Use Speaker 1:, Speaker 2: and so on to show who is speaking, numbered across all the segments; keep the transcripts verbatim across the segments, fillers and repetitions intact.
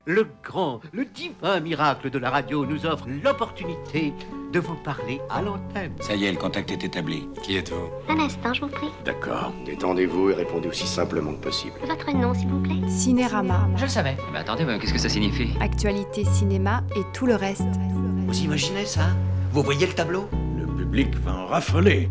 Speaker 1: Le grand, le divin miracle de la radio nous offre l'opportunité de vous parler à l'antenne.
Speaker 2: Ça y est, le contact est établi.
Speaker 3: Qui êtes-vous?
Speaker 4: Un instant, je vous prie.
Speaker 3: D'accord. Détendez-vous et répondez aussi simplement que possible.
Speaker 4: Votre nom, s'il vous plaît.
Speaker 5: Cinérama.
Speaker 6: Je le savais. Mais attendez, mais qu'est-ce que ça signifie?
Speaker 5: Actualité cinéma et tout le reste.
Speaker 7: Vous imaginez ça? Vous voyez le tableau?
Speaker 3: Le public va en raffoler.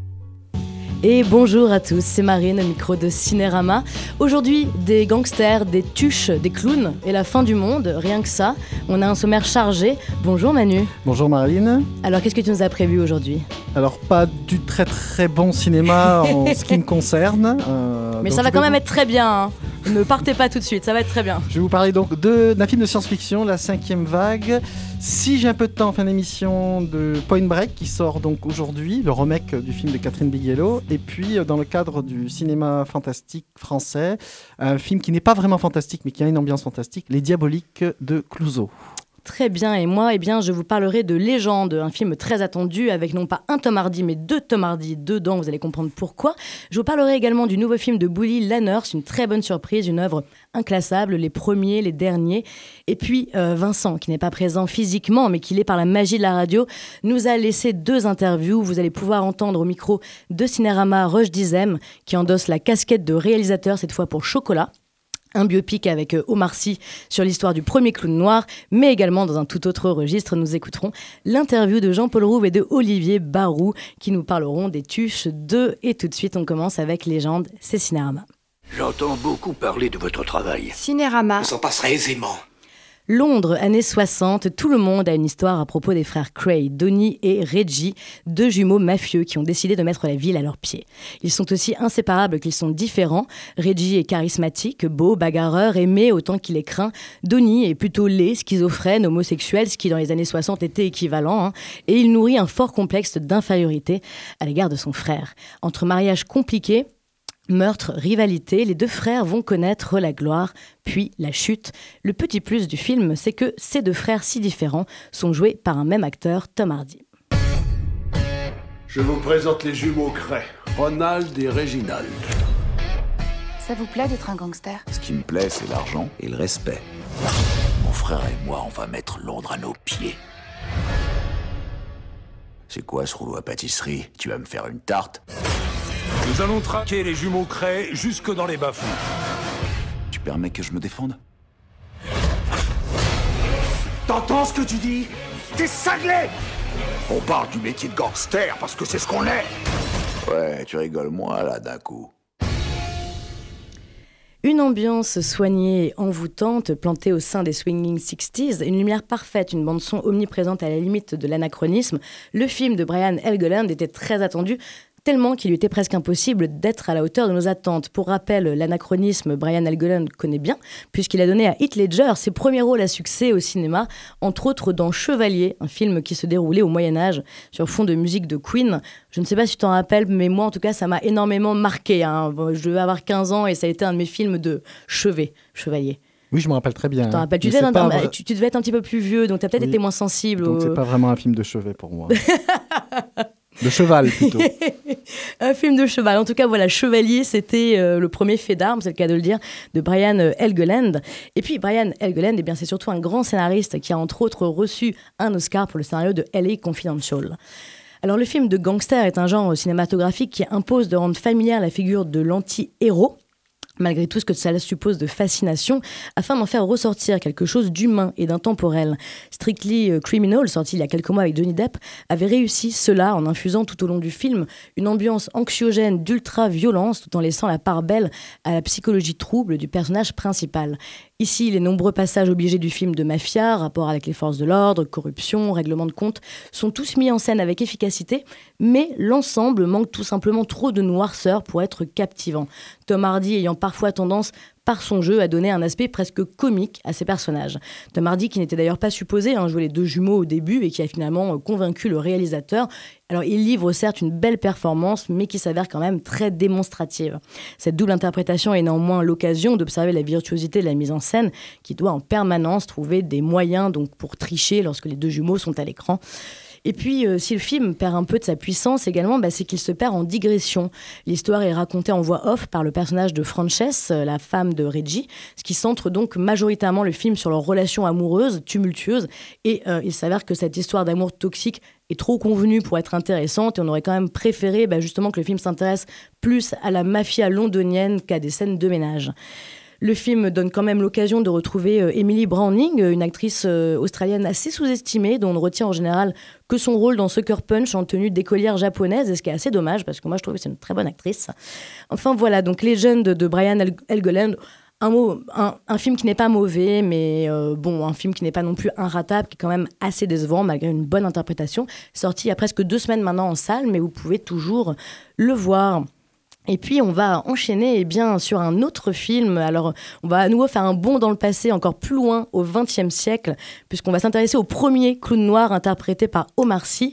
Speaker 8: Et bonjour à tous, c'est Marine au micro de Cinérama. Aujourd'hui, des gangsters, des tuches, des clowns et la fin du monde, rien que ça. On a un sommaire chargé. Bonjour Manu.
Speaker 9: Bonjour Marine.
Speaker 8: Alors qu'est-ce que tu nous as prévu aujourd'hui?
Speaker 9: Alors pas du très très bon cinéma en ce qui me concerne.
Speaker 8: Euh, Mais ça va quand même être très bien, hein. Ne partez pas tout de suite, ça va être très bien.
Speaker 9: Je vais vous parler donc de, d'un film de science-fiction, La Cinquième Vague. Si j'ai un peu de temps en fin d'émission, de Point Break qui sort donc aujourd'hui, le remake du film de Catherine Bigelow. Et puis dans le cadre du cinéma fantastique français, un film qui n'est pas vraiment fantastique mais qui a une ambiance fantastique, Les Diaboliques de Clouzot.
Speaker 8: Très bien, et moi, eh bien, je vous parlerai de Légende, un film très attendu avec non pas un Tom Hardy, mais deux Tom Hardy dedans, vous allez comprendre pourquoi. Je vous parlerai également du nouveau film de Bully Lanners, une très bonne surprise, une œuvre inclassable, les premiers, les derniers. Et puis euh, Vincent, qui n'est pas présent physiquement, mais qui l'est par la magie de la radio, nous a laissé deux interviews. Vous allez pouvoir entendre au micro de Cinérama Roche Dizem, qui endosse la casquette de réalisateur, cette fois pour Chocolat. Un biopic avec Omar Sy sur l'histoire du premier clown noir, mais également dans un tout autre registre, nous écouterons l'interview de Jean-Paul Rouve et de Olivier Barou qui nous parleront des Tuches deux. Et tout de suite, on commence avec Légende, c'est Cinérama.
Speaker 3: J'entends beaucoup parler de votre travail.
Speaker 5: Cinérama.
Speaker 7: On s'en passerait aisément.
Speaker 8: Londres, années soixante, tout le monde a une histoire à propos des frères Cray, Donnie et Reggie, deux jumeaux mafieux qui ont décidé de mettre la ville à leurs pieds. Ils sont aussi inséparables qu'ils sont différents. Reggie est charismatique, beau, bagarreur, aimé autant qu'il est craint. Donnie est plutôt laid, schizophrène, homosexuel, ce qui dans les années soixante était équivalent, hein, et il nourrit un fort complexe d'infériorité à l'égard de son frère. Entre mariages compliqués, meurtre, rivalité, les deux frères vont connaître la gloire, puis la chute. Le petit plus du film, c'est que ces deux frères si différents sont joués par un même acteur, Tom Hardy.
Speaker 3: Je vous présente les jumeaux Cray, Ronald et Reginald.
Speaker 5: Ça vous plaît d'être un gangster?
Speaker 2: Ce qui me plaît, c'est l'argent et le respect. Mon frère et moi, on va mettre Londres à nos pieds. C'est quoi ce rouleau à pâtisserie? Tu vas me faire une tarte?
Speaker 3: Nous allons traquer les jumeaux Cray jusque dans les bas-fonds.
Speaker 2: Tu permets que je me défende?
Speaker 3: T'entends ce que tu dis? T'es cinglé! On parle du métier de gangster parce que c'est ce qu'on est.
Speaker 2: Ouais, tu rigoles moi là d'un coup.
Speaker 8: Une ambiance soignée et envoûtante, plantée au sein des Swinging sixties, une lumière parfaite, une bande-son omniprésente à la limite de l'anachronisme. Le film de Brian Helgeland était très attendu, tellement qu'il lui était presque impossible d'être à la hauteur de nos attentes. Pour rappel, l'anachronisme, Brian Helgeland connaît bien, puisqu'il a donné à Heath Ledger ses premiers rôles à succès au cinéma, entre autres dans Chevalier, un film qui se déroulait au Moyen-Âge, sur fond de musique de Queen. Je ne sais pas si tu t'en rappelles, mais moi, en tout cas, ça m'a énormément marqué, hein. Je devais avoir quinze ans et ça a été un de mes films de chevet, Chevalier.
Speaker 9: Oui, je me rappelle très bien.
Speaker 8: Tu, rappelles, tu, devais être, pas... tu, tu devais être un petit peu plus vieux, donc tu as peut-être oui. été moins sensible.
Speaker 9: Donc
Speaker 8: au...
Speaker 9: c'est pas vraiment un film de chevet pour moi. De cheval, plutôt.
Speaker 8: Un film de cheval. En tout cas, voilà, Chevalier, c'était euh, le premier fait d'armes, c'est le cas de le dire, de Brian Helgeland. Et puis, Brian Helgeland, eh bien, c'est surtout un grand scénariste qui a, entre autres, reçu un Oscar pour le scénario de L A Confidential. Alors, le film de gangster est un genre cinématographique qui impose de rendre familière la figure de l'anti-héros, malgré tout ce que cela suppose de fascination, afin d'en faire ressortir quelque chose d'humain et d'intemporel. Strictly Criminal, sorti il y a quelques mois avec Johnny Depp, avait réussi cela en infusant tout au long du film une ambiance anxiogène d'ultra-violence, tout en laissant la part belle à la psychologie trouble du personnage principal. Ici, les nombreux passages obligés du film de mafia, rapport avec les forces de l'ordre, corruption, règlement de compte, sont tous mis en scène avec efficacité, mais l'ensemble manque tout simplement trop de noirceur pour être captivant. Tom Hardy ayant parfois tendance, par son jeu, à donner un aspect presque comique à ses personnages. Tom Hardy, qui n'était d'ailleurs pas supposé hein, jouer les deux jumeaux au début et qui a finalement convaincu le réalisateur. Alors, il livre certes une belle performance, mais qui s'avère quand même très démonstrative. Cette double interprétation est néanmoins l'occasion d'observer la virtuosité de la mise en scène, qui doit en permanence trouver des moyens donc, pour tricher lorsque les deux jumeaux sont à l'écran. Et puis, euh, si le film perd un peu de sa puissance également, bah, c'est qu'il se perd en digression. L'histoire est racontée en voix off par le personnage de Frances, euh, la femme de Reggie, ce qui centre donc majoritairement le film sur leur relation amoureuse, tumultueuse. Et euh, il s'avère que cette histoire d'amour toxique est trop convenue pour être intéressante et on aurait quand même préféré bah, justement que le film s'intéresse plus à la mafia londonienne qu'à des scènes de ménage. Le film donne quand même l'occasion de retrouver euh, Emily Browning, une actrice euh, australienne assez sous-estimée, dont on ne retient en général que son rôle dans Sucker Punch en tenue d'écolière japonaise, et ce qui est assez dommage, parce que moi je trouve que c'est une très bonne actrice. Enfin voilà, donc Legend de Brian Helgeland, un, mot, un, un film qui n'est pas mauvais, mais euh, bon, un film qui n'est pas non plus inratable, qui est quand même assez décevant, malgré une bonne interprétation, sorti il y a presque deux semaines maintenant en salle, mais vous pouvez toujours le voir. Et puis, on va enchaîner eh bien, sur un autre film. Alors, on va à nouveau faire un bond dans le passé, encore plus loin, au vingtième siècle, puisqu'on va s'intéresser au premier clown noir interprété par Omar Sy,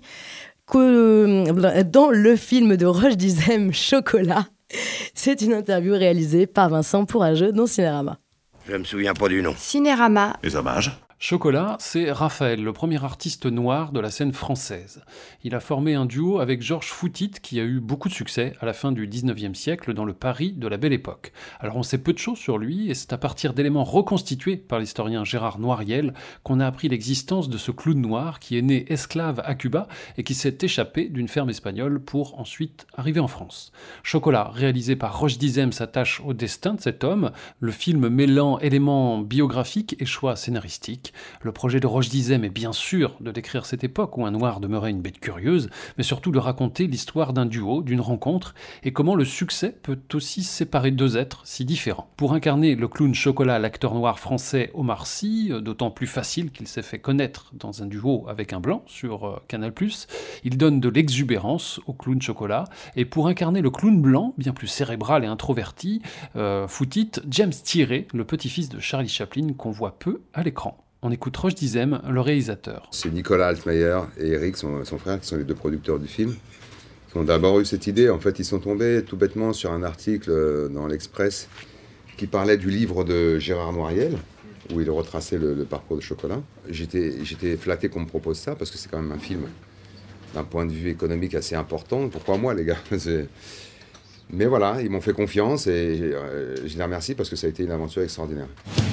Speaker 8: que, dans le film de Roche Dizem, Chocolat. C'est une interview réalisée par Vincent Pourageux dans Cinérama.
Speaker 10: Je me souviens pas du nom.
Speaker 5: Cinérama.
Speaker 10: Les hommages.
Speaker 11: Chocolat, c'est Raphaël, le premier artiste noir de la scène française. Il a formé un duo avec Georges Foutit, qui a eu beaucoup de succès à la fin du dix-neuvième siècle dans le Paris de la Belle Époque. Alors on sait peu de choses sur lui, et c'est à partir d'éléments reconstitués par l'historien Gérard Noiriel qu'on a appris l'existence de ce clown noir qui est né esclave à Cuba et qui s'est échappé d'une ferme espagnole pour ensuite arriver en France. Chocolat, réalisé par Roche Dizem, s'attache au destin de cet homme, le film mêlant éléments biographiques et choix scénaristiques. Le projet de Roche Dizem est bien sûr de décrire cette époque où un noir demeurait une bête curieuse, mais surtout de raconter l'histoire d'un duo, d'une rencontre, et comment le succès peut aussi séparer deux êtres si différents. Pour incarner le clown Chocolat, l'acteur noir français Omar Sy, d'autant plus facile qu'il s'est fait connaître dans un duo avec un blanc sur euh, Canal plus, il donne de l'exubérance au clown Chocolat, et pour incarner le clown blanc, bien plus cérébral et introverti, euh, Foutit, James Thierry, le petit-fils de Charlie Chaplin qu'on voit peu à l'écran. On écoute Roche Dizem, le réalisateur.
Speaker 12: C'est Nicolas Altmaier et Eric, son, son frère, qui sont les deux producteurs du film, qui ont d'abord eu cette idée. En fait, ils sont tombés tout bêtement sur un article dans l'Express qui parlait du livre de Gérard Noiriel, où il retraçait le, le parcours de Chocolat. J'étais, j'étais flatté qu'on me propose ça, parce que c'est quand même un film d'un point de vue économique assez important. Pourquoi moi, les gars? c'est... Mais voilà, ils m'ont fait confiance et euh, je les remercie parce que ça a été une aventure extraordinaire.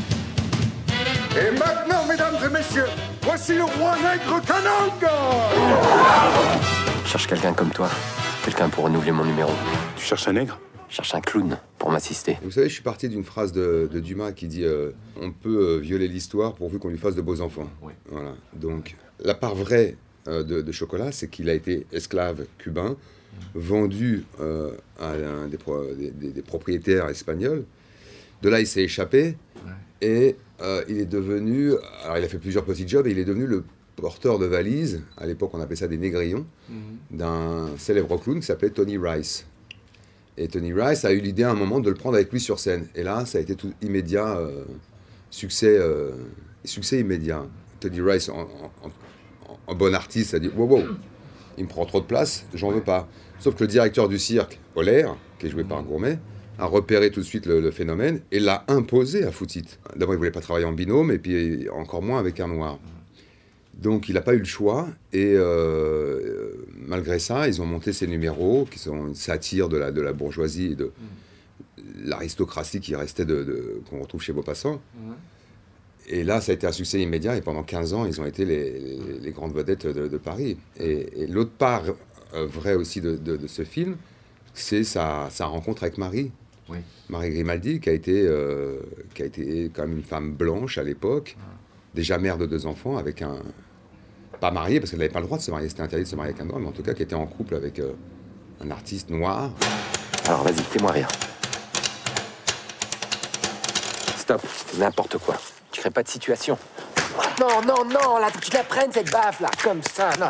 Speaker 3: Et maintenant, mesdames et messieurs, voici le roi nègre Kananga.
Speaker 13: Je cherche quelqu'un comme toi, quelqu'un pour renouveler mon numéro.
Speaker 10: Tu cherches un nègre?
Speaker 13: Je cherche un clown pour m'assister.
Speaker 12: Vous savez, je suis parti d'une phrase de, de Dumas qui dit euh, « On peut euh, violer l'histoire pourvu qu'on lui fasse de beaux enfants. Oui. » Voilà. Donc, la part vraie euh, de, de Chocolat, c'est qu'il a été esclave cubain, vendu euh, à un des, pro, des, des, des propriétaires espagnols. De là, il s'est échappé et euh, il est devenu... Alors, il a fait plusieurs petits jobs et il est devenu le porteur de valises. À l'époque, on appelait ça des négrillons, mm-hmm. d'un célèbre clown qui s'appelait Tony Rice. Et Tony Rice a eu l'idée à un moment de le prendre avec lui sur scène. Et là, ça a été tout immédiat, euh, succès, euh, succès immédiat. Tony Rice, en, en, en, en bon artiste, a dit « Wow, wow, il me prend trop de place, j'en veux pas ». Sauf que le directeur du cirque, Oler, qui est joué par Gourmet, a repéré tout de suite le, le phénomène et l'a imposé à Foutit. D'abord, il ne voulait pas travailler en binôme, et puis encore moins avec un noir. Donc, il n'a pas eu le choix, et euh, malgré ça, ils ont monté ces numéros, qui sont une satire de la, de la bourgeoisie et de mmh. l'aristocratie qui restait, de, de, qu'on retrouve chez Maupassant. Mmh. Et là, ça a été un succès immédiat, et pendant quinze ans, ils ont été les, les, les grandes vedettes de, de Paris. Et, et l'autre part euh, vraie aussi de, de, de ce film, c'est sa, sa rencontre avec Marie. Oui. Marie Grimaldi, qui a, été, euh, qui a été quand même une femme blanche à l'époque, ah. déjà mère de deux enfants, avec un... pas mariée, parce qu'elle n'avait pas le droit de se marier, c'était interdit de se marier avec un noir, mais en tout cas qui était en couple avec euh, un artiste noir.
Speaker 13: Alors vas-y, fais-moi rire. Stop, c'est n'importe quoi. Tu crées pas de situation. Non, non, non, là, tu la prennes cette baffe, là, comme ça, non.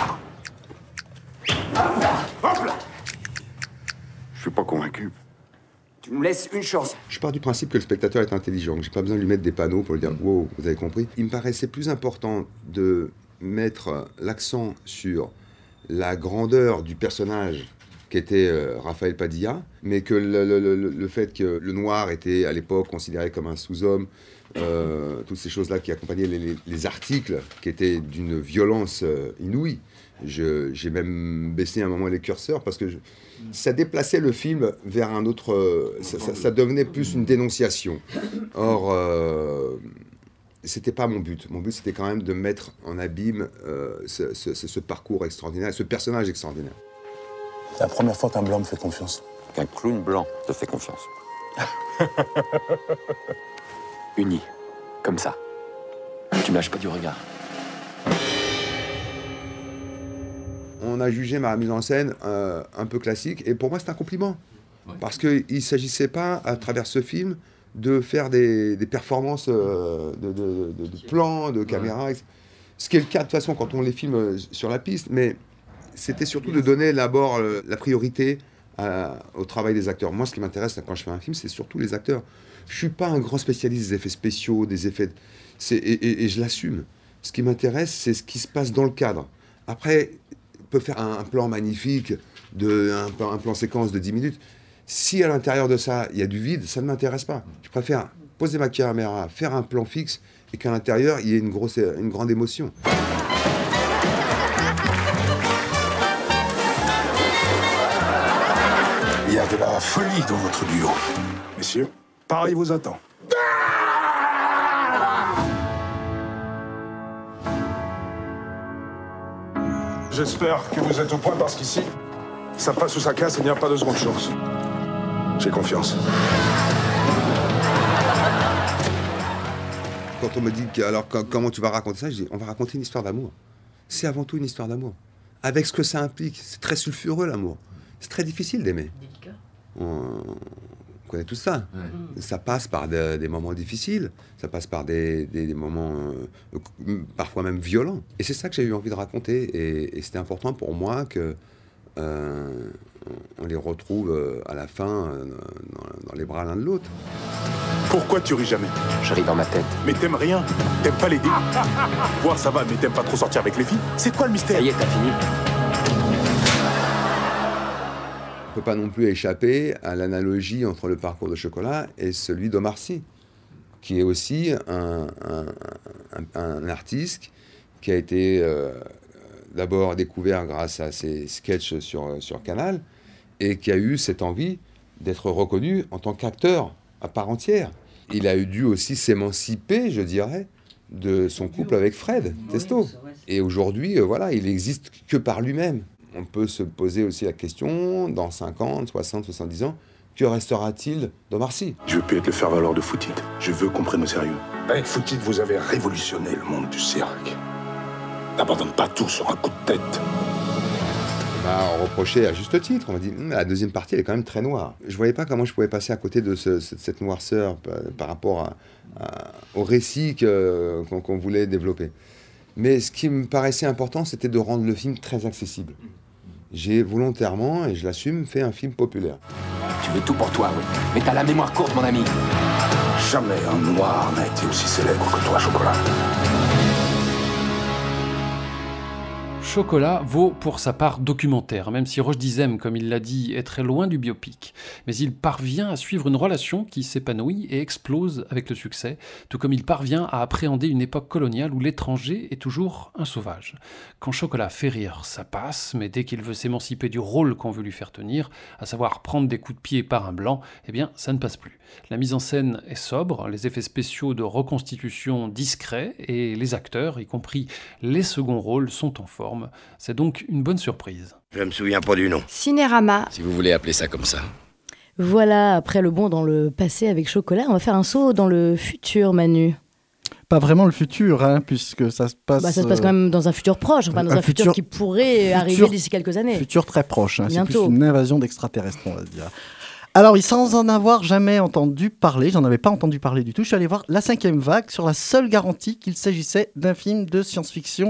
Speaker 3: Hop là.
Speaker 10: Je suis pas convaincu.
Speaker 13: Tu nous laisses une chance.
Speaker 12: Je pars du principe que le spectateur est intelligent, que j'ai pas besoin de lui mettre des panneaux pour lui dire « Wow, vous avez compris ?» Il me paraissait plus important de mettre l'accent sur la grandeur du personnage qui était euh, Raphaël Padilla, mais que le, le, le, le fait que le noir était à l'époque considéré comme un sous-homme, euh, toutes ces choses-là qui accompagnaient les, les, les articles, qui étaient d'une violence euh, inouïe. Je, j'ai même baissé un moment les curseurs parce que je, ça déplaçait le film vers un autre... Euh, ça, ça, ça devenait plus une dénonciation. Or, euh, c'était pas mon but. Mon but, c'était quand même de mettre en abîme euh, ce, ce, ce parcours extraordinaire, ce personnage extraordinaire.
Speaker 3: C'est la première fois qu'un blanc me fait confiance.
Speaker 2: Qu'un clown blanc te fait confiance.
Speaker 13: Unis, comme ça. Tu me lâches pas du regard.
Speaker 12: On a jugé ma mise en scène euh, un peu classique, et pour moi c'est un compliment. Ouais. Parce qu'il ne s'agissait pas, à travers ce film, de faire des, des performances euh, de, de, de, de plans, de caméras, ouais. Ce qui est le cas de toute façon quand on les filme sur la piste, mais c'était surtout de donner d'abord euh, la priorité à, au travail des acteurs. Moi, ce qui m'intéresse quand je fais un film, c'est surtout les acteurs. Je ne suis pas un grand spécialiste des effets spéciaux, des effets... C'est, et, et, et je l'assume. Ce qui m'intéresse, c'est ce qui se passe dans le cadre. Après... peut faire un, un plan magnifique, de, un, un plan séquence de dix minutes. Si à l'intérieur de ça, il y a du vide, ça ne m'intéresse pas. Je préfère poser ma caméra, faire un plan fixe, et qu'à l'intérieur, il y ait une, grosse, une grande émotion.
Speaker 3: Il y a de la folie dans votre duo. Messieurs, Paris vous attend. J'espère que vous êtes au point parce qu'ici, ça passe ou ça casse et il n'y a pas de seconde chance. J'ai confiance.
Speaker 12: Quand on me dit que, alors comment tu vas raconter ça, je dis on va raconter une histoire d'amour. C'est avant tout une histoire d'amour. Avec ce que ça implique. C'est très sulfureux l'amour. C'est très difficile d'aimer. On connaît tout ça. Ouais. Ça passe par de, des moments difficiles, ça passe par des, des, des moments euh, parfois même violents. Et c'est ça que j'ai eu envie de raconter. Et, et c'était important pour moi que euh, on les retrouve euh, à la fin euh, dans, dans les bras l'un de l'autre.
Speaker 3: Pourquoi tu ris jamais?
Speaker 13: Je ris dans ma tête.
Speaker 3: Mais t'aimes rien. T'aimes pas les dés. Voir ça va, mais t'aimes pas trop sortir avec les filles. C'est quoi le mystère?
Speaker 13: Ça y est, t'as fini.
Speaker 12: On ne peut pas non plus échapper à l'analogie entre le parcours de Chocolat et celui d'Omar Sy, qui est aussi un, un, un, un artiste qui a été euh, d'abord découvert grâce à ses sketchs sur, sur Canal et qui a eu cette envie d'être reconnu en tant qu'acteur à part entière. Il a eu dû aussi s'émanciper, je dirais, de son couple avec Fred Testo. Et aujourd'hui, voilà, il n'existe que par lui-même. On peut se poser aussi la question, dans cinquante, soixante, soixante-dix ans, que restera-t-il d'Omar Sy?
Speaker 3: Je veux plus être le faire-valoir de Foutit. Je veux qu'on prenne au sérieux. Avec Foutit, vous avez révolutionné le monde du cirque. N'abandonne pas tout sur un coup de tête.
Speaker 12: On m'a reproché à juste titre. On m'a dit, hm, la deuxième partie, elle est quand même très noire. Je ne voyais pas comment je pouvais passer à côté de ce, cette noirceur par, par rapport à, à, au récit que, qu'on, qu'on voulait développer. Mais ce qui me paraissait important, c'était de rendre le film très accessible. J'ai volontairement, et je l'assume, fait un film populaire.
Speaker 13: Tu veux tout pour toi, oui. Mais t'as la mémoire courte, mon ami.
Speaker 3: Jamais un noir n'a été aussi célèbre que toi, Chocolat.
Speaker 11: Chocolat vaut pour sa part documentaire, même si Roche Dizem, comme il l'a dit, est très loin du biopic. Mais il parvient à suivre une relation qui s'épanouit et explose avec le succès, tout comme il parvient à appréhender une époque coloniale où l'étranger est toujours un sauvage. Quand Chocolat fait rire, ça passe, mais dès qu'il veut s'émanciper du rôle qu'on veut lui faire tenir, à savoir prendre des coups de pied par un blanc, eh bien ça ne passe plus. La mise en scène est sobre, les effets spéciaux de reconstitution discrets, et les acteurs, y compris les seconds rôles, sont en forme. C'est donc une bonne surprise.
Speaker 10: Je me souviens pas du nom.
Speaker 5: Cinérama.
Speaker 2: Si vous voulez appeler ça comme ça.
Speaker 8: Voilà, après le bond dans le passé avec Chocolat, on va faire un saut dans le futur, Manu.
Speaker 9: Pas vraiment le futur, hein, puisque ça se passe...
Speaker 8: Bah, ça se passe quand même dans un futur proche, enfin, dans un, un futur, futur qui pourrait futur, arriver d'ici quelques années.
Speaker 9: Futur très proche, hein, c'est plus
Speaker 8: Bientôt.
Speaker 9: une invasion d'extraterrestres, on va dire. Alors, sans en avoir jamais entendu parler, j'en avais pas entendu parler du tout, je suis allé voir La Cinquième Vague sur la seule garantie qu'il s'agissait d'un film de science-fiction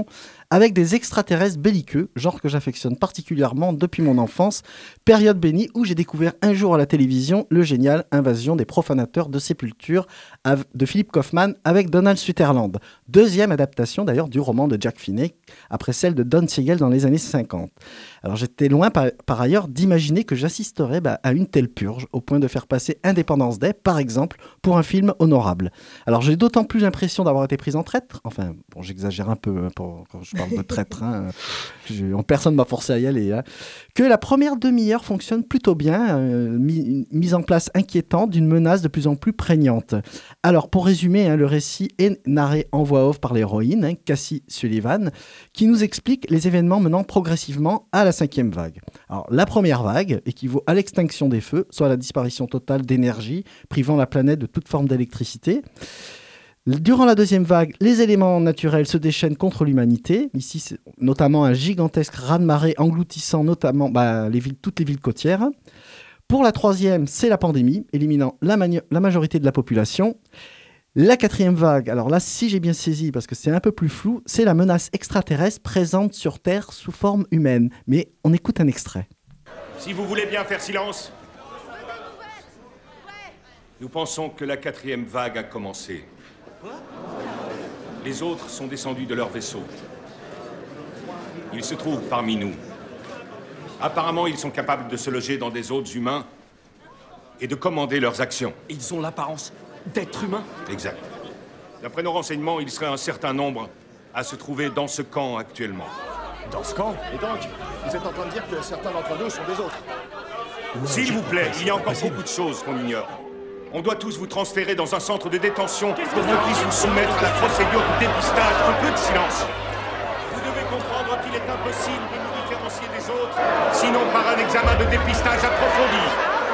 Speaker 9: avec des extraterrestres belliqueux, genre que j'affectionne particulièrement depuis mon enfance, période bénie où j'ai découvert un jour à la télévision le génial Invasion des profanateurs de sépulture de Philip Kaufman avec Donald Sutherland. Deuxième adaptation d'ailleurs du roman de Jack Finney, après celle de Don Siegel dans les années cinquante. Alors j'étais loin par, par ailleurs d'imaginer que j'assisterais bah, à une telle purge, au point de faire passer Independence Day, par exemple, pour un film honorable. Alors j'ai d'autant plus l'impression d'avoir été prise en traître, enfin bon, j'exagère un peu hein, pour, quand je parle de traître, hein, je, personne ne m'a forcé à y aller, hein, que la première demi-heure fonctionne plutôt bien, euh, mi, une mise en place inquiétante d'une menace de plus en plus prégnante. Alors pour résumer, hein, le récit est narré en voix off par l'héroïne, hein, Cassie Sullivan, qui nous explique les événements menant progressivement à la cinquième vague. Alors la première vague équivaut à l'extinction des feux, soit à la disparition totale d'énergie, privant la planète de toute forme d'électricité. Durant la deuxième vague, les éléments naturels se déchaînent contre l'humanité. Ici, c'est notamment un gigantesque raz-de-marée engloutissant notamment bah, les villes, toutes les villes côtières. Pour la troisième, c'est la pandémie, éliminant la, mani- la majorité de la population. La quatrième vague, alors là, si j'ai bien saisi, parce que c'est un peu plus flou, c'est la menace extraterrestre présente sur Terre sous forme humaine. Mais on écoute un extrait.
Speaker 14: Si vous voulez bien faire silence. Nous pensons que la quatrième vague a commencé. Les autres sont descendus de leur vaisseau. Ils se trouvent parmi nous. Apparemment, ils sont capables de se loger dans des hôtes humains et de commander leurs actions.
Speaker 7: Ils ont l'apparence d'êtres humains?
Speaker 14: Exact. D'après nos renseignements, il serait un certain nombre à se trouver dans ce camp actuellement.
Speaker 15: Dans ce camp? Et donc, vous êtes en train de dire que certains d'entre nous sont des autres?
Speaker 14: S'il vous plaît, il y a encore beaucoup de choses qu'on ignore. On doit tous vous transférer dans un centre de détention pour qu'on puisse vous soumettre à la procédure de dépistage. Un peu de silence. Vous devez comprendre qu'il est impossible de nous différencier des autres, sinon par un examen de dépistage approfondi.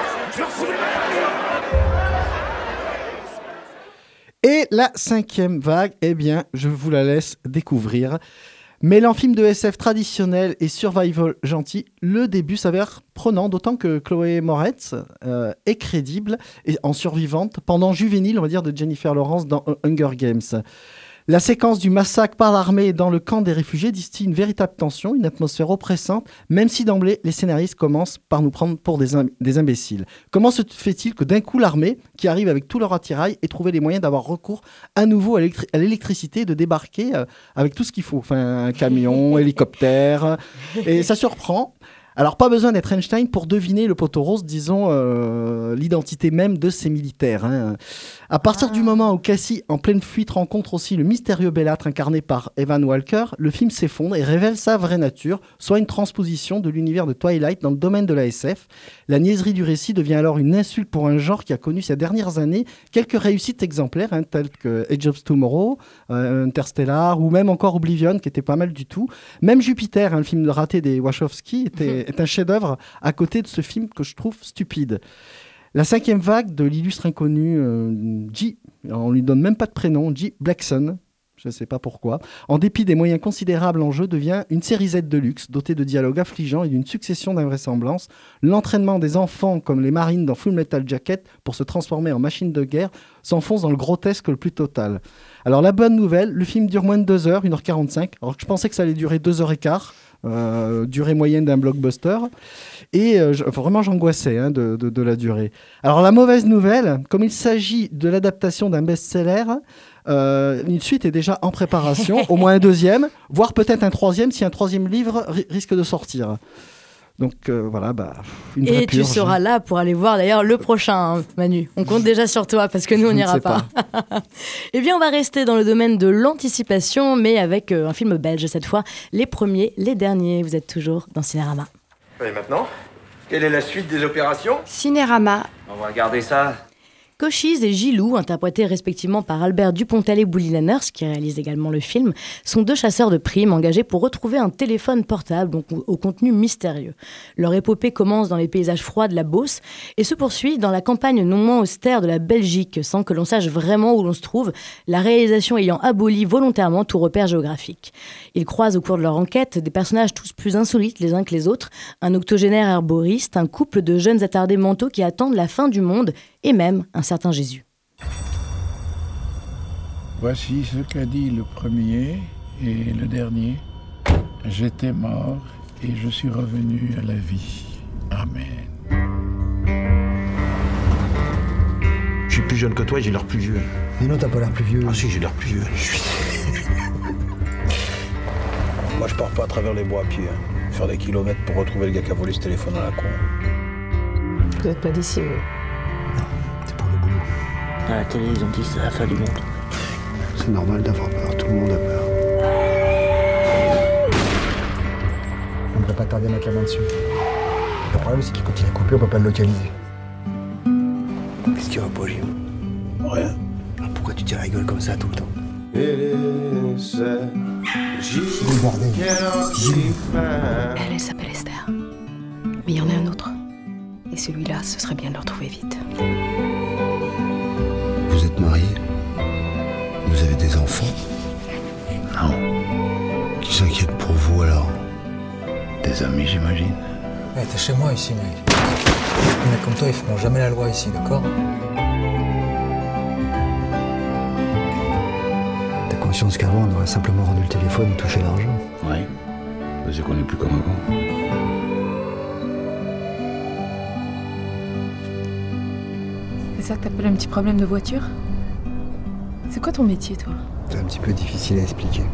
Speaker 9: Et la cinquième vague, eh bien, je vous la laisse découvrir. Mêlant film de S F traditionnel et survival gentil, le début s'avère prenant, d'autant que Chloé Moretz euh, est crédible et en survivante pendant juvénile, on va dire, de Jennifer Lawrence dans Hunger Games. La séquence du massacre par l'armée dans le camp des réfugiés distille une véritable tension, une atmosphère oppressante, même si d'emblée, les scénaristes commencent par nous prendre pour des, im- des imbéciles. Comment se fait-il que d'un coup, l'armée, qui arrive avec tout leur attirail, ait trouvé les moyens d'avoir recours à nouveau à, l'électri- à l'électricité et de débarquer euh, avec tout ce qu'il faut, enfin, un camion, hélicoptère, et ça surprend. Alors, pas besoin d'être Einstein pour deviner le poteau rose, disons, euh, l'identité même de ces militaires. Hein. À partir ah. du moment où Cassie, en pleine fuite, rencontre aussi le mystérieux bellâtre incarné par Evan Walker, le film s'effondre et révèle sa vraie nature, soit une transposition de l'univers de Twilight dans le domaine de la S F. La niaiserie du récit devient alors une insulte pour un genre qui a connu ces dernières années quelques réussites exemplaires, hein, telles que Edge of Tomorrow, euh, Interstellar, ou même encore Oblivion, qui était pas mal du tout. Même Jupiter, hein, le film raté des Wachowski, était est un chef-d'œuvre à côté de ce film que je trouve stupide. La cinquième vague de l'illustre inconnu euh, G, on lui donne même pas de prénom, G. Blackson, je ne sais pas pourquoi, en dépit des moyens considérables en jeu, devient une série Z de luxe, dotée de dialogues affligeants et d'une succession d'invraisemblances. L'entraînement des enfants, comme les Marines dans Full Metal Jacket, pour se transformer en machines de guerre, s'enfonce dans le grotesque le plus total. Alors la bonne nouvelle, le film dure moins de deux heures, une heure quarante-cinq, alors que je pensais que ça allait durer deux heures quinze. Euh, durée moyenne d'un blockbuster, et euh, je, vraiment j'angoissais hein, de, de, de la durée. Alors la mauvaise nouvelle, comme il s'agit de l'adaptation d'un best-seller, euh, une suite est déjà en préparation, au moins un deuxième, voire peut-être un troisième si un troisième livre ri- risque de sortir. Donc euh, voilà, bah, une vraie
Speaker 8: Et tu
Speaker 9: purge.
Speaker 8: seras là pour aller voir d'ailleurs le prochain, hein, Manu. On compte déjà sur toi parce que nous, on n'ira pas. pas. Eh bien, on va rester dans le domaine de l'anticipation, mais avec euh, un film belge cette fois. Les premiers, les derniers. Vous êtes toujours dans Cinérama.
Speaker 16: Et maintenant, quelle est la suite des opérations?
Speaker 5: Cinérama.
Speaker 6: On va regarder ça.
Speaker 8: Cochise et Gilou, interprétés respectivement par Albert Dupontel et Bully Lanners, qui réalise également le film, sont deux chasseurs de primes engagés pour retrouver un téléphone portable donc au contenu mystérieux. Leur épopée commence dans les paysages froids de la Beauce et se poursuit dans la campagne non moins austère de la Belgique, sans que l'on sache vraiment où l'on se trouve, la réalisation ayant aboli volontairement tout repère géographique. Ils croisent au cours de leur enquête des personnages tous plus insolites les uns que les autres, un octogénaire herboriste, un couple de jeunes attardés mentaux qui attendent la fin du monde et même un certain Jésus.
Speaker 17: Voici ce qu'a dit le premier et le dernier. J'étais mort et je suis revenu à la vie. Amen.
Speaker 18: Je suis plus jeune que toi et j'ai l'air plus vieux.
Speaker 19: Mais non, t'as pas l'air plus vieux.
Speaker 18: Ah si, j'ai l'air plus vieux. Je suis... Moi, je pars pas à travers les bois à pied. Hein. Faire des kilomètres pour retrouver le gars qui a volé ce téléphone à la con.
Speaker 20: Vous êtes pas d'ici, vous?
Speaker 19: Non, c'est pour le boulot.
Speaker 20: À la télé, ils ont dit ça a fait du monde.
Speaker 19: C'est normal d'avoir peur, tout le monde a peur. On ne peut pas tarder à mettre la main dessus. Le problème, c'est que quand il est coupé, on peut pas le localiser. Qu'est-ce qui va pas, Jim?
Speaker 18: Rien.
Speaker 19: Pourquoi tu te rigoles comme ça tout le temps?
Speaker 20: Regardez. Elle, elle s'appelle Esther. Mais il y en a un autre. Et celui-là, ce serait bien de le retrouver vite.
Speaker 19: Vous êtes mariés? Vous avez des enfants?
Speaker 18: Non.
Speaker 19: Qui s'inquiète pour vous alors?
Speaker 18: Des amis, j'imagine.
Speaker 21: Ouais, t'es chez moi ici, mec. Les mecs comme toi, ils feront jamais la loi ici, d'accord?
Speaker 19: T'as conscience qu'avant, on aurait simplement rendu le téléphone et touché l'argent?
Speaker 18: Oui. Mais c'est qu'on n'est plus comme avant.
Speaker 20: C'est ça que t'appelles un petit problème de voiture? C'est quoi ton métier, toi?
Speaker 19: C'est un petit peu difficile à expliquer.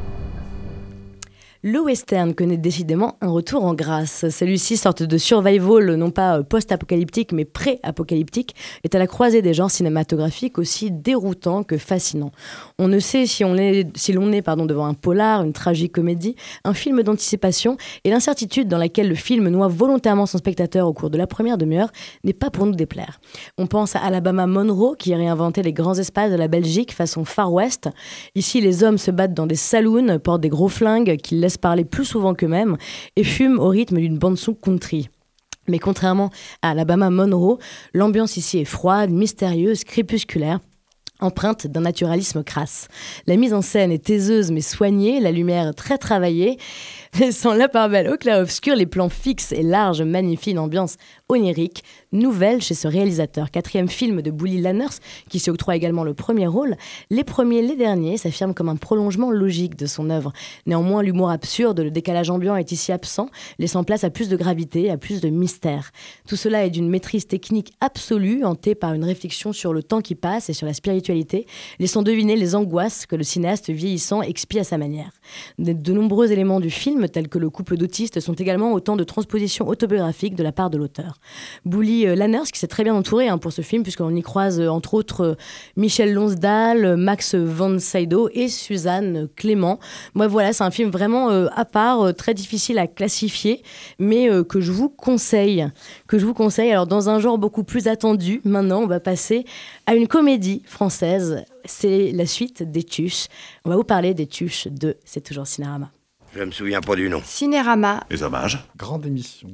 Speaker 8: Le western connaît décidément un retour en grâce. Celui-ci, sorte de survival, non pas post-apocalyptique, mais pré-apocalyptique, est à la croisée des genres cinématographiques aussi déroutants que fascinants. On ne sait si, on est, si l'on est pardon, devant un polar, une tragicomédie, un film d'anticipation, et l'incertitude dans laquelle le film noie volontairement son spectateur au cours de la première demi-heure n'est pas pour nous déplaire. On pense à Alabama Monroe, qui a réinventé les grands espaces de la Belgique façon Far West. Ici, les hommes se battent dans des saloons, portent des gros flingues qui laissent parler plus souvent qu'eux-mêmes et fument au rythme d'une bande-son country. Mais contrairement à Alabama Monroe, l'ambiance ici est froide, mystérieuse, crépusculaire, empreinte d'un naturalisme crasse. La mise en scène est taiseuse mais soignée, la lumière très travaillée, laissant la part belle au clair-obscur, les plans fixes et larges magnifient une ambiance onirique, nouvelle chez ce réalisateur. Quatrième film de Bully Lanners, qui s'y octroie également le premier rôle. Les premiers, les derniers s'affirment comme un prolongement logique de son œuvre. Néanmoins, l'humour absurde, le décalage ambiant est ici absent, laissant place à plus de gravité, à plus de mystère. Tout cela est d'une maîtrise technique absolue, hantée par une réflexion sur le temps qui passe et sur la spiritualité, laissant deviner les angoisses que le cinéaste vieillissant expie à sa manière. De, de nombreux éléments du film, tels que le couple d'autistes, sont également autant de transpositions autobiographiques de la part de l'auteur. Bully Lanners, qui s'est très bien entouré hein, pour ce film, puisqu'on y croise euh, entre autres euh, Michel Lonsdal, Max von Sydow et Suzanne Clément. Moi, voilà, c'est un film vraiment euh, à part, euh, très difficile à classifier, mais euh, que je vous conseille. Que je vous conseille. Alors, dans un genre beaucoup plus attendu, maintenant, on va passer à une comédie française. C'est la suite des Tuches. On va vous parler des Tuches de C'est toujours Cinérama.
Speaker 10: Je me souviens pas du nom.
Speaker 5: Cinérama.
Speaker 10: Les hommages.
Speaker 9: Grande émission.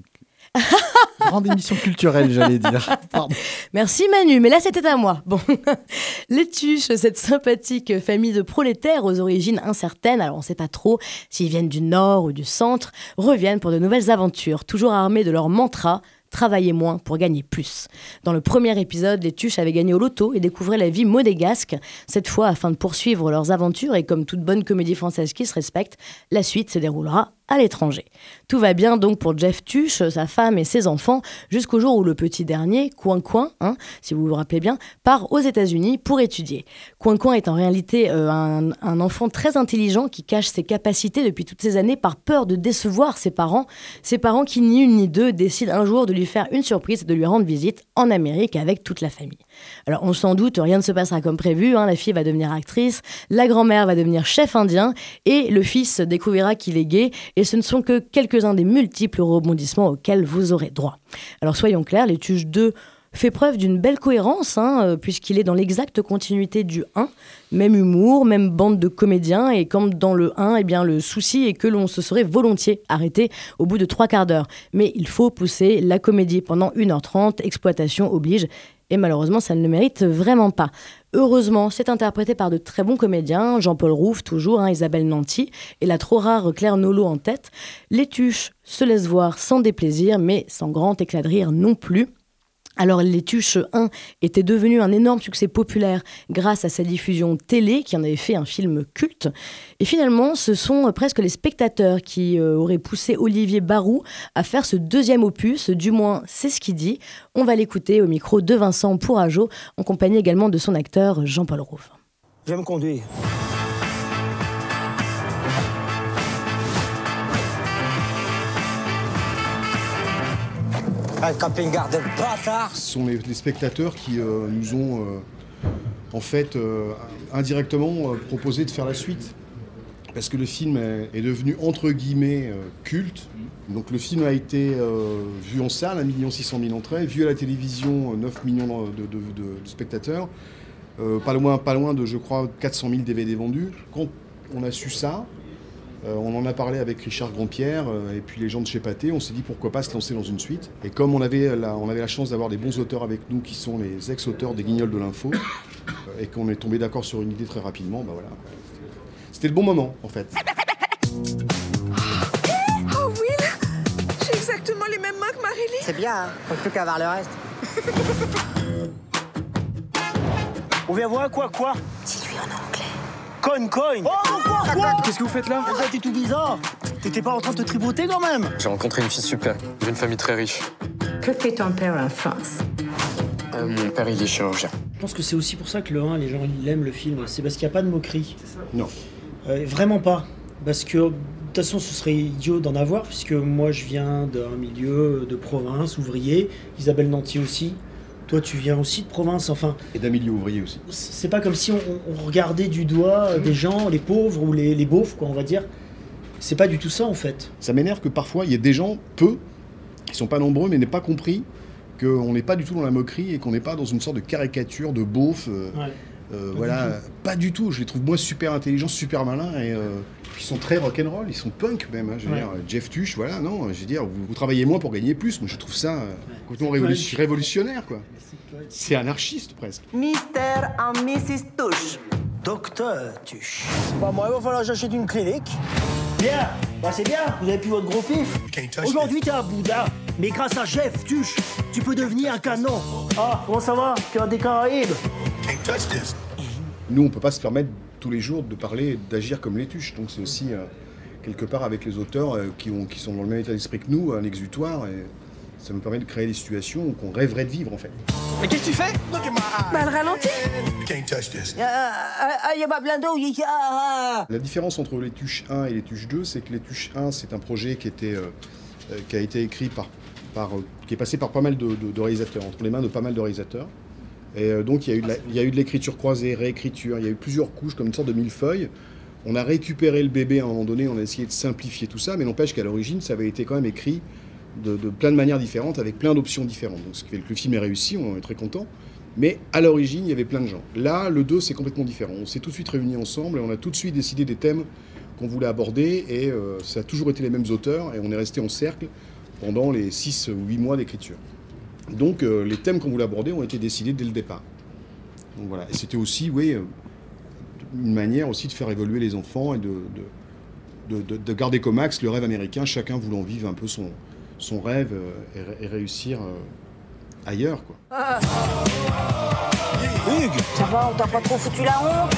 Speaker 9: Grande émission culturelle, j'allais dire. Pardon.
Speaker 8: Merci Manu, mais là c'était à moi. Bon, les Tuches, cette sympathique famille de prolétaires aux origines incertaines, alors on ne sait pas trop s'ils viennent du nord ou du centre, reviennent pour de nouvelles aventures, toujours armés de leur mantra « Travailler moins pour gagner plus ». Dans le premier épisode, les Tuches avaient gagné au loto et découvraient la vie monégasque, cette fois afin de poursuivre leurs aventures et comme toute bonne comédie française qui se respecte, la suite se déroulera à l'étranger. Tout va bien donc pour Jeff Tuche, sa femme et ses enfants, jusqu'au jour où le petit dernier, Coin Coin, hein, si vous vous rappelez bien, part aux États-Unis pour étudier. Coin Coin est en réalité euh, un, un enfant très intelligent qui cache ses capacités depuis toutes ces années par peur de décevoir ses parents. Ses parents qui, ni une ni deux, décident un jour de lui faire une surprise et de lui rendre visite en Amérique avec toute la famille. Alors on s'en doute, rien ne se passera comme prévu, hein, la fille va devenir actrice, la grand-mère va devenir chef indien et le fils découvrira qu'il est gay. Et ce ne sont que quelques-uns des multiples rebondissements auxquels vous aurez droit. Alors soyons clairs, les Tuches deux fait preuve d'une belle cohérence, hein, euh, puisqu'il est dans l'exacte continuité du un. Même humour, même bande de comédiens, et comme dans le un, eh bien, le souci est que l'on se serait volontiers arrêté au bout de trois quarts d'heure. Mais il faut pousser la comédie pendant une heure trente, exploitation oblige. Et malheureusement, ça ne le mérite vraiment pas. Heureusement, c'est interprété par de très bons comédiens, Jean-Paul Rouff toujours, hein, Isabelle Nanty, et la trop rare Claire Nolot en tête. Les Tuches se laissent voir sans déplaisir, mais sans grand éclat de rire non plus. Alors, Les Tuches un était devenu un énorme succès populaire grâce à sa diffusion télé, qui en avait fait un film culte. Et finalement, ce sont presque les spectateurs qui euh, auraient poussé Olivier Barou à faire ce deuxième opus, du moins c'est ce qu'il dit. On va l'écouter au micro de Vincent Pourrageau, en compagnie également de son acteur Jean-Paul Rouve.
Speaker 1: J'aime conduire. Un camping-car de bâtard.
Speaker 22: Ce sont les, les spectateurs qui euh, nous ont euh, en fait euh, indirectement euh, proposé de faire la suite. Parce que le film est, est devenu entre guillemets euh, culte. Donc le film a été euh, vu en salle, un million six cent mille entrées, vu à la télévision, neuf millions de, de, de, de spectateurs, euh, pas loin, pas loin de, je crois, quatre cent mille D V D vendus. Quand on a su ça, Euh, on en a parlé avec Richard Grandpierre euh, et puis les gens de chez Pathé. On s'est dit pourquoi pas se lancer dans une suite. Et comme on avait la, on avait la chance d'avoir des bons auteurs avec nous qui sont les ex-auteurs des Guignols de l'info euh, et qu'on est tombé d'accord sur une idée très rapidement, bah voilà. C'était le bon moment en fait.
Speaker 23: Oh Will, j'ai exactement les mêmes mains que Marilyn.
Speaker 1: C'est bien, hein. Faut plus qu'à voir le reste. On vient voir quoi, quoi?
Speaker 23: Dis-lui en anglais.
Speaker 1: Coin, coin. Oh, quoi, quoi?
Speaker 24: Qu'est-ce que vous faites là?
Speaker 1: Ça a été tout bizarre. T'étais pas en train de te tripoter quand même?
Speaker 24: J'ai rencontré une fille super, d'une famille très riche.
Speaker 23: Que fait ton père en France?
Speaker 24: Euh, mon père, il est chirurgien.
Speaker 25: Je pense que c'est aussi pour ça que le un, les gens ils aiment le film. C'est parce qu'il n'y a pas de moquerie.
Speaker 22: Non.
Speaker 25: Euh, vraiment pas. Parce que, de toute façon, ce serait idiot d'en avoir, puisque moi, je viens d'un milieu de province, ouvrier. Isabelle Nanty aussi. Toi, tu viens aussi de province, enfin...
Speaker 22: Et d'un milieu ouvrier aussi.
Speaker 25: C'est pas comme si on, on regardait du doigt des gens, les pauvres ou les, les beaufs, quoi, on va dire. C'est pas du tout ça, en fait.
Speaker 22: Ça m'énerve que parfois, il y ait des gens, peu, qui sont pas nombreux, mais n'aient pas compris qu'on n'est pas du tout dans la moquerie et qu'on n'est pas dans une sorte de caricature de beauf. Euh,
Speaker 25: ouais.
Speaker 22: euh,
Speaker 25: pas
Speaker 22: voilà,
Speaker 25: du
Speaker 22: pas du tout. Je les trouve, moi, super intelligents, super malins, et euh, ils sont très rock'n'roll, ils sont punk même. Hein, je veux
Speaker 25: ouais.
Speaker 22: dire, Jeff Tuche, voilà, non, je veux dire, vous, vous travaillez moins pour gagner plus. Moi, je trouve ça euh, complètement révolu- révolutionnaire, quoi. C'est anarchiste, presque.
Speaker 1: Mister and missus Tuche. Docteur Tuche. Bah, moi, il va falloir que j'achète une clinique. Bien, bah c'est bien, vous avez plus votre gros pif. Aujourd'hui, t'es un Bouddha, mais grâce à Jeff Tuche, tu peux devenir un canon. Ah, comment ça va? Tu as des Caraïbes?
Speaker 22: Nous, on peut pas se permettre tous les jours de parler, d'agir comme les Tuches. Donc c'est aussi, euh, quelque part, avec les auteurs euh, qui, ont, qui sont dans le même état d'esprit que nous, un exutoire. Et ça nous permet de créer des situations qu'on rêverait de vivre, en fait.
Speaker 1: Mais qu'est-ce que tu fais?
Speaker 23: Bah, elle ralentit.
Speaker 1: Il y a pas plein d'eau.
Speaker 22: La différence entre les Tuches un et les Tuches deux, c'est que les Tuches un, c'est un projet qui, était, euh, qui a été écrit par, par, euh, qui est passé par pas mal de, de, de réalisateurs, entre les mains de pas mal de réalisateurs. Et euh, donc il y a eu de la, il y a eu de l'écriture croisée, réécriture, il y a eu plusieurs couches comme une sorte de millefeuille. On a récupéré le bébé à un moment donné, on a essayé de simplifier tout ça, mais n'empêche qu'à l'origine, ça avait été quand même écrit de, de plein de manières différentes, avec plein d'options différentes. Donc ce qui fait que le film est réussi, on en est très content. Mais à l'origine, il y avait plein de gens. Là, le deux, c'est complètement différent. On s'est tout de suite réunis ensemble et on a tout de suite décidé des thèmes qu'on voulait aborder. Et euh, ça a toujours été les mêmes auteurs et on est resté en cercle pendant les six ou huit mois d'écriture. Donc euh, les thèmes qu'on voulait aborder ont été décidés dès le départ. Donc voilà. Et c'était aussi, oui, euh, une manière aussi de faire évoluer les enfants et de, de, de, de, de garder comme axe le rêve américain, chacun voulant vivre un peu son, son rêve euh, et, et réussir euh, ailleurs, quoi.
Speaker 1: Ah. Hugues, ça va, on t'a pas trop foutu la honte?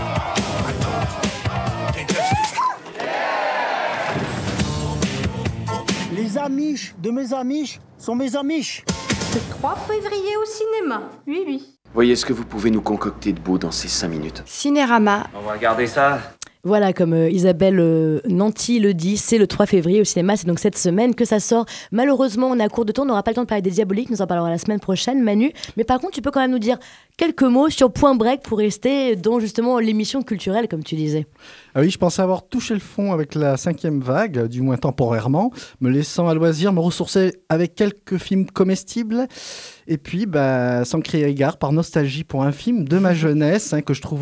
Speaker 1: Les amiches de mes amiches sont mes amiches.
Speaker 26: Le trois février au cinéma. Oui, oui.
Speaker 13: Voyez ce que vous pouvez nous concocter de beau dans ces cinq minutes.
Speaker 5: Cinérama.
Speaker 13: On va regarder ça.
Speaker 8: Voilà, comme euh, Isabelle euh, Nanty le dit, c'est le trois février au cinéma, c'est donc cette semaine que ça sort. Malheureusement, on est à court de temps, on n'aura pas le temps de parler des Diaboliques, nous en parlerons la semaine prochaine, Manu. Mais par contre, tu peux quand même nous dire quelques mots sur Point Break pour rester dans justement l'émission culturelle, comme tu disais.
Speaker 9: Ah oui, je pensais avoir touché le fond avec la cinquième vague, du moins temporairement, me laissant à loisir me ressourcer avec quelques films comestibles. Et puis, bah, sans crier égard, par nostalgie pour un film de ma jeunesse, hein, que je trouve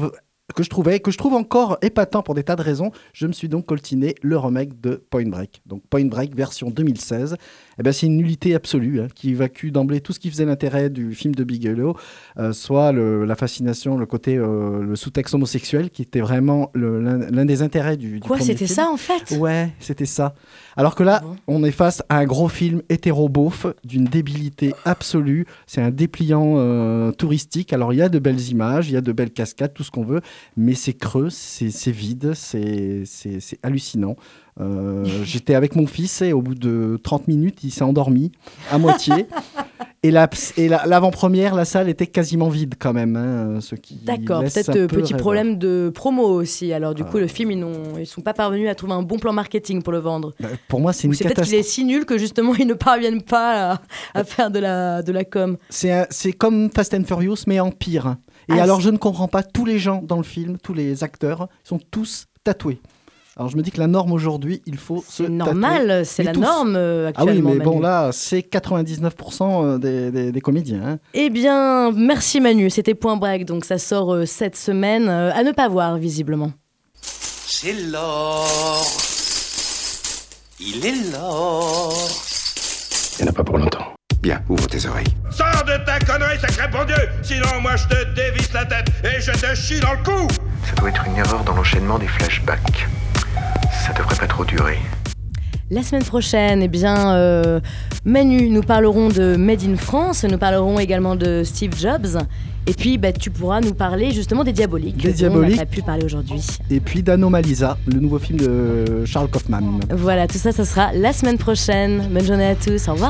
Speaker 9: que je trouvais, que je trouve encore épatant pour des tas de raisons. Je me suis donc coltiné le remake de Point Break. Donc Point Break version deux mille seize. Eh ben, c'est une nullité absolue hein, qui évacue d'emblée tout ce qui faisait l'intérêt du film de Bigelow, euh, soit le, la fascination, le côté, euh, le sous-texte homosexuel qui était vraiment le, l'un, l'un des intérêts du, du
Speaker 8: Quoi,
Speaker 9: premier
Speaker 8: c'était
Speaker 9: film.
Speaker 8: ça en fait?
Speaker 9: Ouais, c'était ça. Alors que là, bon. on est face à un gros film hétéro-beauf d'une débilité absolue. C'est un dépliant euh, touristique. Alors il y a de belles images, il y a de belles cascades, tout ce qu'on veut, mais c'est creux, c'est, c'est vide, c'est, c'est, c'est hallucinant. Euh, j'étais avec mon fils et au bout de trente minutes, il s'est endormi à moitié. Et, la, et la, l'avant-première, la salle était quasiment vide quand même. Hein, ce qui
Speaker 8: D'accord,
Speaker 9: laisse
Speaker 8: peut-être
Speaker 9: un
Speaker 8: petit
Speaker 9: peu
Speaker 8: problème
Speaker 9: rêveur.
Speaker 8: de promo aussi. Alors du coup,
Speaker 9: Euh.
Speaker 8: le film, ils ne sont pas parvenus à trouver un bon plan marketing pour le vendre.
Speaker 9: Bah, pour moi, c'est
Speaker 8: Ou
Speaker 9: une
Speaker 8: c'est peut-être
Speaker 9: catastrophe.
Speaker 8: qu'il est si nul que justement, ils ne parviennent pas à, à faire de la, de la com.
Speaker 9: C'est, un- c'est comme Fast and Furious, mais en pire. Et
Speaker 8: Ah,
Speaker 9: alors,
Speaker 8: c'est-
Speaker 9: je ne comprends pas, tous les gens dans le film, tous les acteurs, sont tous tatoués. Alors, je me dis que la norme aujourd'hui, il faut se
Speaker 8: C'est normal,
Speaker 9: tatouer.
Speaker 8: c'est
Speaker 9: Mais
Speaker 8: la
Speaker 9: tous.
Speaker 8: norme euh,
Speaker 9: Ah oui,
Speaker 8: actuellement.
Speaker 9: mais bon,
Speaker 8: Manu.
Speaker 9: là, c'est quatre-vingt-dix-neuf pour cent des, des, des comédiens. Hein.
Speaker 8: Eh bien, merci Manu, c'était Point Break, donc ça sort euh, cette semaine, euh, à ne pas voir visiblement.
Speaker 2: C'est l'or. Il est l'or.
Speaker 10: Il n'y en a pas pour longtemps. Bien, ouvre tes oreilles.
Speaker 14: Sors de ta connerie, sacré bon Dieu! Sinon, moi, je te dévisse la tête et je te chie dans le cou!
Speaker 3: Ça doit être une erreur dans l'enchaînement des flashbacks. Ça devrait pas trop durer.
Speaker 8: La semaine prochaine, eh bien, euh, Manu, nous parlerons de Made in France, nous parlerons également de Steve Jobs, et puis bah, tu pourras nous parler justement des Diaboliques,
Speaker 9: Des
Speaker 8: dont
Speaker 9: Diaboliques.
Speaker 8: on n'a pas pu parler aujourd'hui.
Speaker 9: Et puis d'Anomalisa, le nouveau film de Charles Kaufman.
Speaker 8: Voilà, tout ça, ça sera la semaine prochaine. Bonne journée à tous, au revoir.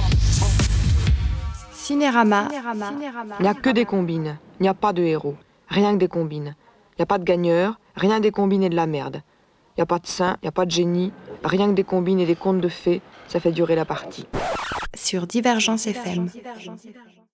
Speaker 5: Cinérama.
Speaker 4: Il n'y a que des combines, il n'y a pas de héros, rien que des combines. Il n'y a pas de gagneurs, rien que des combines et de la merde. Il n'y a pas de saint, il n'y a pas de génie, rien que des combines et des contes de fées, ça fait durer la partie.
Speaker 5: Sur Divergence F M.